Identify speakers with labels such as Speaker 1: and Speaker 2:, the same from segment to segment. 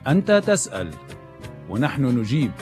Speaker 1: أنت تسأل ونحن نجيب.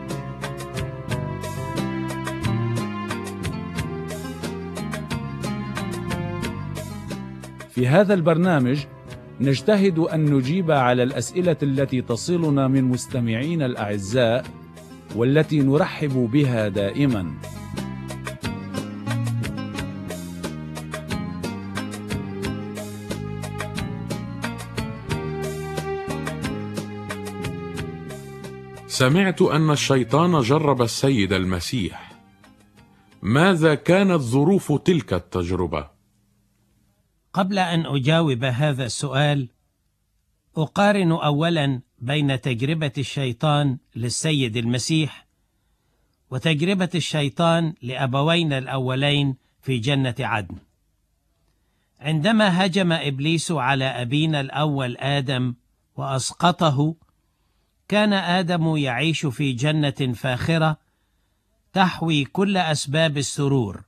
Speaker 1: في هذا البرنامج نجتهد أن نجيب على الأسئلة التي تصلنا من مستمعين الأعزاء والتي نرحب بها دائما.
Speaker 2: سمعت أن الشيطان جرب السيد المسيح. ماذا كانت ظروف تلك التجربة؟
Speaker 3: قبل أن أجاوب هذا السؤال، أقارن أولا بين تجربة الشيطان للسيد المسيح وتجربة الشيطان لأبوينا الأولين في جنة عدن. عندما هجم إبليس على أبينا الأول آدم وأسقطه، كان آدم يعيش في جنة فاخرة تحوي كل أسباب السرور،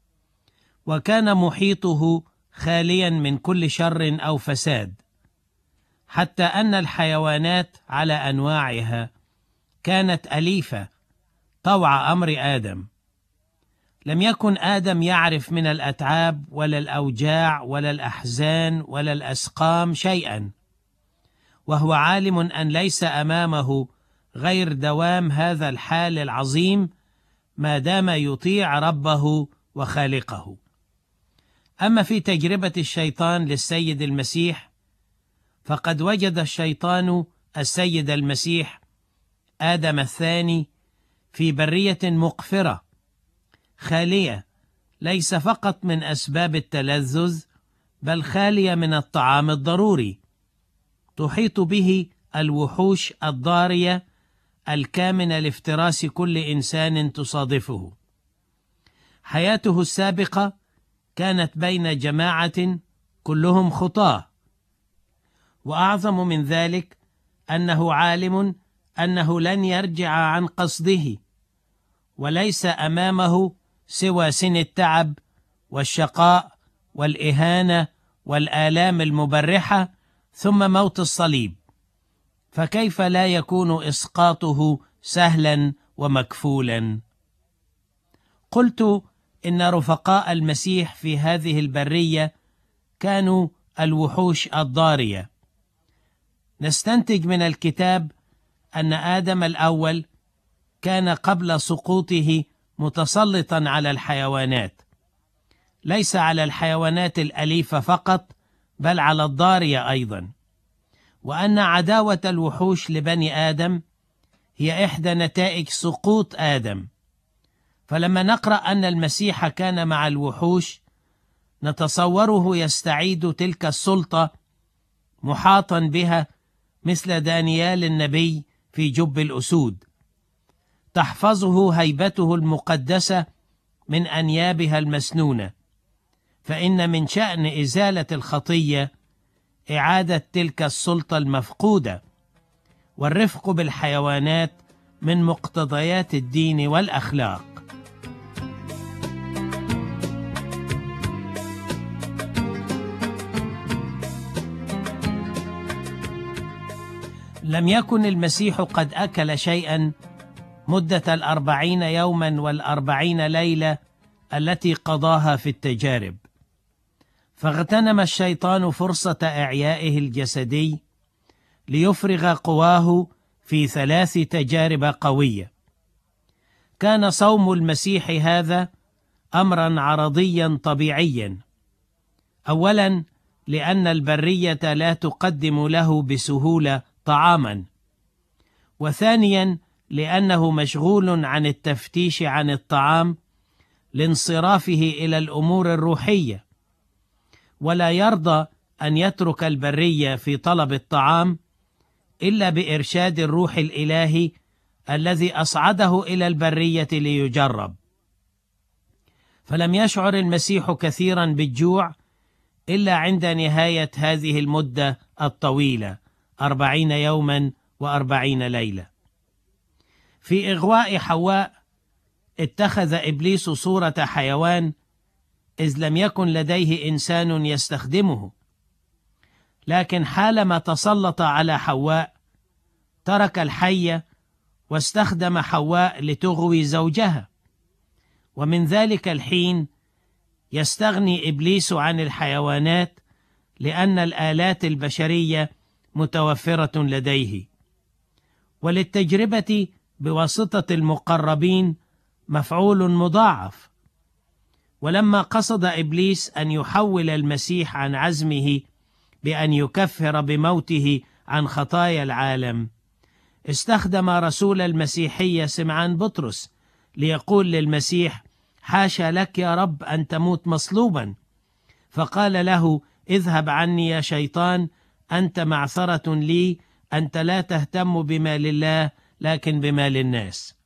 Speaker 3: وكان محيطه خاليا من كل شر أو فساد، حتى أن الحيوانات على أنواعها كانت أليفة طوع أمر آدم. لم يكن آدم يعرف من الأتعاب ولا الأوجاع ولا الأحزان ولا الأسقام شيئا، وهو عالم أن ليس أمامه غير دوام هذا الحال العظيم ما دام يطيع ربه وخالقه. أما في تجربة الشيطان للسيد المسيح، فقد وجد الشيطان السيد المسيح آدم الثاني في برية مقفرة خالية، ليس فقط من أسباب التلذذ، بل خالية من الطعام الضروري. تحيط به الوحوش الضارية الكامنة لافتراس كل إنسان تصادفه. حياته السابقة كانت بين جماعة كلهم خطاة، وأعظم من ذلك أنه عالم أنه لن يرجع عن قصده، وليس أمامه سوى سن التعب والشقاء والإهانة والآلام المبرحة ثم موت الصليب. فكيف لا يكون إسقاطه سهلا ومكفولا؟ قلت إن رفقاء المسيح في هذه البرية كانوا الوحوش الضارية. نستنتج من الكتاب أن آدم الأول كان قبل سقوطه متسلطا على الحيوانات، ليس على الحيوانات الأليفة فقط، بل على الضارية أيضا، وأن عداوة الوحوش لبني آدم هي إحدى نتائج سقوط آدم. فلما نقرأ أن المسيح كان مع الوحوش، نتصوره يستعيد تلك السلطة محاطا بها مثل دانيال النبي في جب الأسود، تحفظه هيبته المقدسة من أنيابها المسنونة. فإن من شأن إزالة الخطية إعادة تلك السلطة المفقودة، والرفق بالحيوانات من مقتضيات الدين والأخلاق. لم يكن المسيح قد أكل شيئا مدة 40 يوما و40 ليلة التي قضاها في التجارب، فاغتنم الشيطان فرصة إعيائه الجسدي ليفرغ قواه في 3 تجارب قوية. كان صوم المسيح هذا أمرا عرضيا طبيعيا، أولا لأن البرية لا تقدم له بسهولة طعاما، وثانيا لأنه مشغول عن التفتيش عن الطعام لانصرافه إلى الأمور الروحية، ولا يرضى أن يترك البرية في طلب الطعام إلا بإرشاد الروح الإلهي الذي أصعده إلى البرية ليجرب. فلم يشعر المسيح كثيرا بالجوع إلا عند نهاية هذه المدة الطويلة 40 يوما و40 ليلة. في إغواء حواء اتخذ إبليس صورة حيوان، إذ لم يكن لديه إنسان يستخدمه، لكن حالما تسلط على حواء ترك الحية واستخدم حواء لتغوي زوجها، ومن ذلك الحين يستغني إبليس عن الحيوانات لأن الآلات البشرية متوفرة لديه. وللتجربة بواسطة المقربين مفعول مضاعف. ولما قصد إبليس أن يحول المسيح عن عزمه بأن يكفر بموته عن خطايا العالم، استخدم رسول المسيحية سمعان بطرس ليقول للمسيح: حاشا لك يا رب أن تموت مصلوبا. فقال له: اذهب عني يا شيطان، أنت معثرة لي، أنت لا تهتم بما لله لكن بما للناس.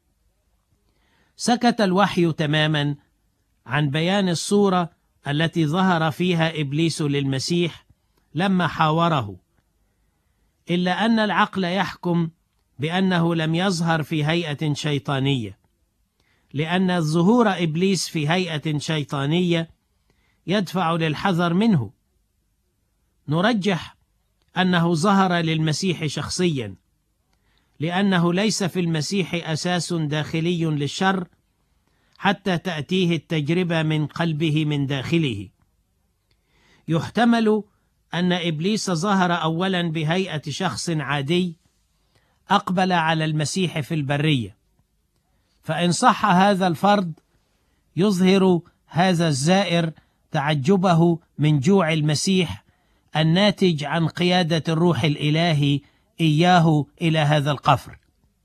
Speaker 3: سكت الوحي تماما عن بيان الصورة التي ظهر فيها إبليس للمسيح لما حاوره، إلا أن العقل يحكم بأنه لم يظهر في هيئة شيطانية، لأن ظهور إبليس في هيئة شيطانية يدفع للحذر منه. نرجح أنه ظهر للمسيح شخصيا، لأنه ليس في المسيح أساس داخلي للشر حتى تأتيه التجربة من قلبه من داخله. يحتمل أن إبليس ظهر أولا بهيئة شخص عادي أقبل على المسيح في البرية، فإن صح هذا الفرض يظهر هذا الزائر تعجبه من جوع المسيح الناتج عن قيادة الروح الإلهي إياه إلى هذا القفر.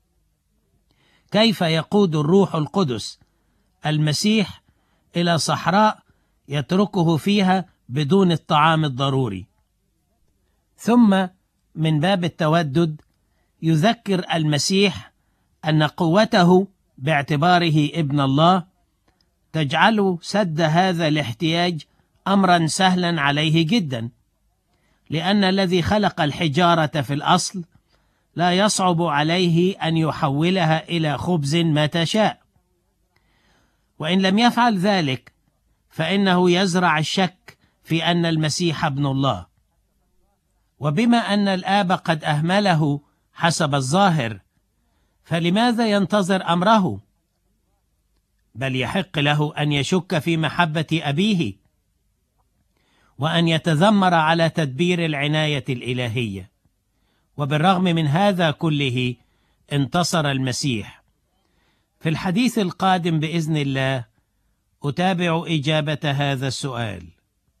Speaker 3: كيف يقود الروح القدس المسيح إلى صحراء يتركه فيها بدون الطعام الضروري؟ ثم من باب التودد يذكر المسيح أن قوته باعتباره ابن الله تجعل سد هذا الاحتياج أمرا سهلا عليه جدا، لأن الذي خلق الحجارة في الأصل لا يصعب عليه أن يحولها إلى خبز متى شاء. وإن لم يفعل ذلك فإنه يزرع الشك في أن المسيح ابن الله. وبما أن الآب قد أهمله حسب الظاهر، فلماذا ينتظر أمره؟ بل يحق له أن يشك في محبة أبيه وأن يتذمر على تدبير العناية الإلهية. وبالرغم من هذا كله انتصر المسيح. في الحديث القادم بإذن الله أتابع إجابة هذا السؤال.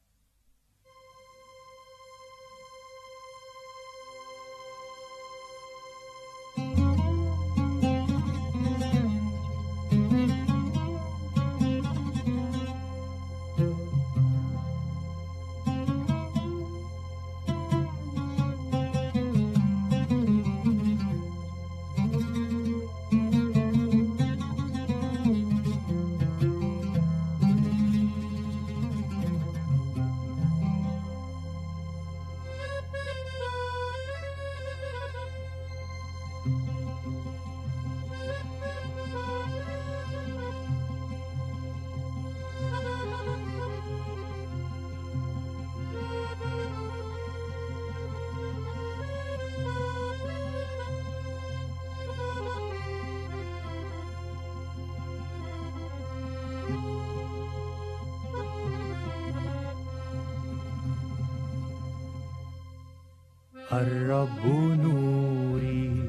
Speaker 4: الرب نوري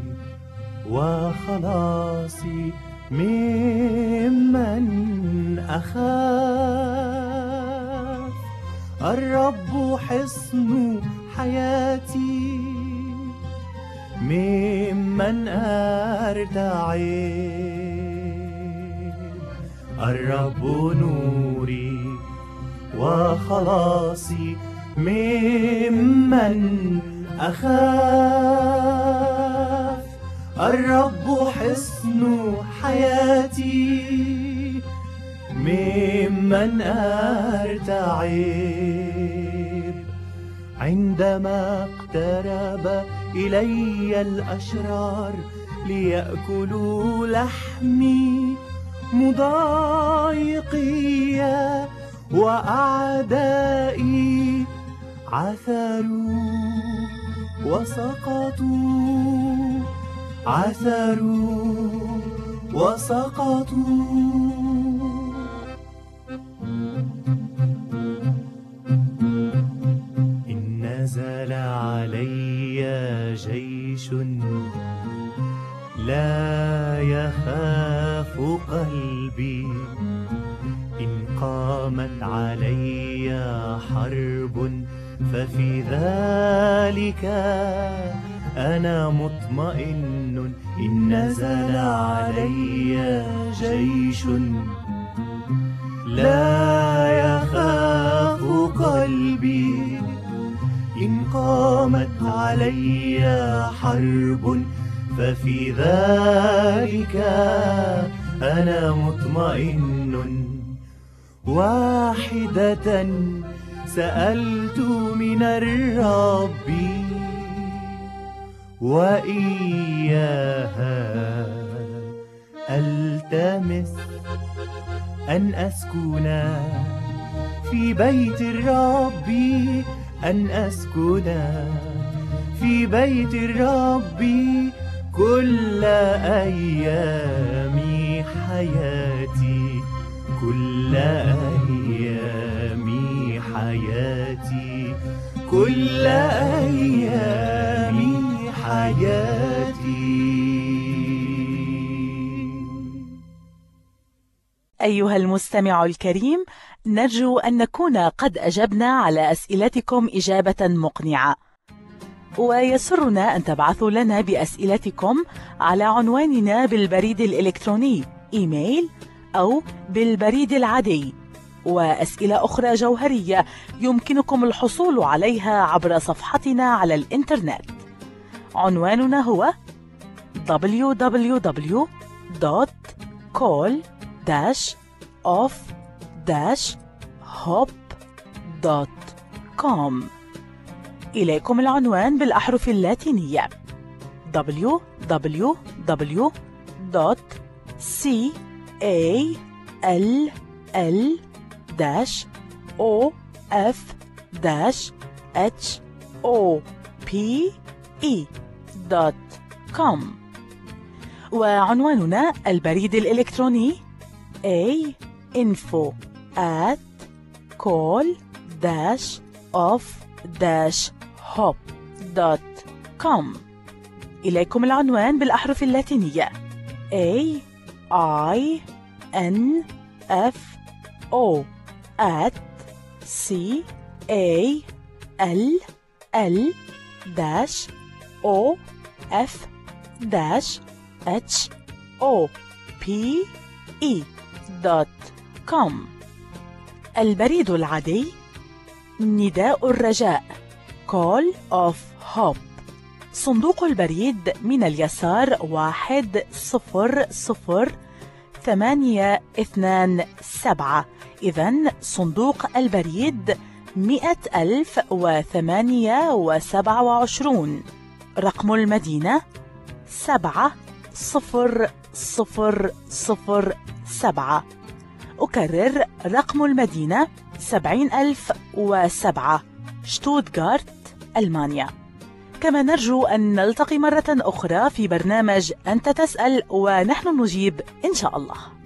Speaker 4: وخلاصي، ممن أخاف. الرب حصن حياتي، ممن أرتعب. الرب نوري وخلاصي، ممن أخاف. الرب حصن حياتي، ممن أرتعب. عندما اقترب إلي الأشرار ليأكلوا لحمي، مضايقي وأعدائي عثروا وسقطوا. عثروا وسقطوا. إن نزل علي جيش لا يخاف قلبي، إن قامت علي حرب ففي ذلك أنا مطمئن. إن نزل علي جيش لا يخاف قلبي، إن قامت علي حرب ففي ذلك أنا مطمئن. واحدة سألت من الرب وإياها ألتمس، أن أسكن في بيت الرب، أن أسكن في بيت الرب كل أيام حياتي، كل أيام حياتي، كل أيام حياتي.
Speaker 5: أيها المستمع الكريم، نرجو أن نكون قد أجبنا على أسئلتكم إجابة مقنعة، ويسرنا أن تبعثوا لنا بأسئلتكم على عنواننا بالبريد الإلكتروني إيميل أو بالبريد العادي. وأسئلة أخرى جوهرية يمكنكم الحصول عليها عبر صفحتنا على الإنترنت. عنواننا هو www.call-off-hop.com. إليكم العنوان بالأحرف اللاتينية www.call-off-hop.com. وعنواننا البريد الإلكتروني info@call-off-hop.com. إليكم العنوان بالأحرف اللاتينية AINFO@call-off-hop.com. البريد العادي نداء الرجاء Call of Hope، صندوق البريد من اليسار 100-827. إذن صندوق البريد 100,028. رقم المدينة 70007. أكرر رقم المدينة 70,007، شتوتغارت، ألمانيا. كما نرجو أن نلتقي مرة أخرى في برنامج أنت تسأل ونحن نجيب إن شاء الله.